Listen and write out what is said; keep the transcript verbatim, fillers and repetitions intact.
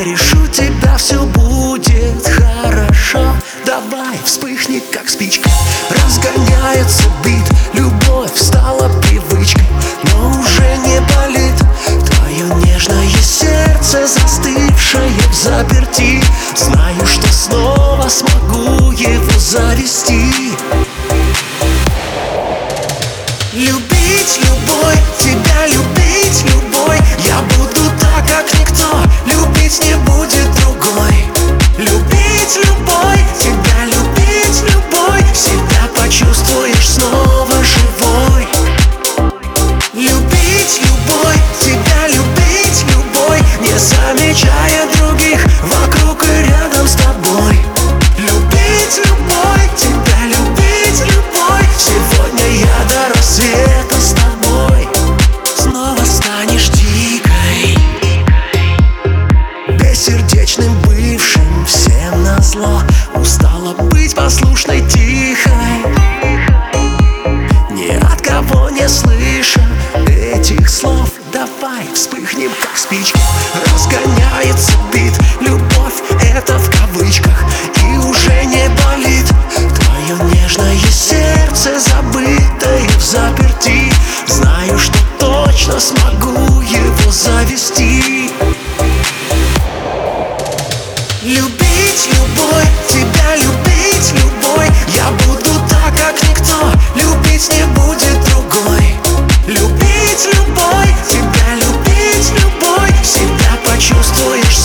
решу тебя, все будет хорошо. Давай, вспыхни, как спичка. Разгоняется бит, любовь стала привычкой, но уже не болит твое нежное сердце, застывшее в заперти. Знаю, что снова смогу его завести. Любить любой, тебя любить любой, я буду так, как никто, любить не будет другой. Любить любой, тебя любить любой, себя почувствуешь снова живой. Любить любой, тебя любить любой, не замечая других вокруг и рядом с тобой. Любить любой, тебя любить любой, сегодня я до рассвета с тобой. Снова станешь дикой, бессердечным бывшим всем назло. Устала быть послушной, тихой, ни от кого не слыша этих слов. Давай, вспыхнем, как спичка. Разгоняется бит, любовь это в кавычках, и уже не болит твое нежное сердце, забытое в заперти. Знаю, что точно смогу его завести. Любить любой, тебя любить любой, я буду так, как никто, любить не будет другой. Любить любой, тебя любить любой, себя почувствуешь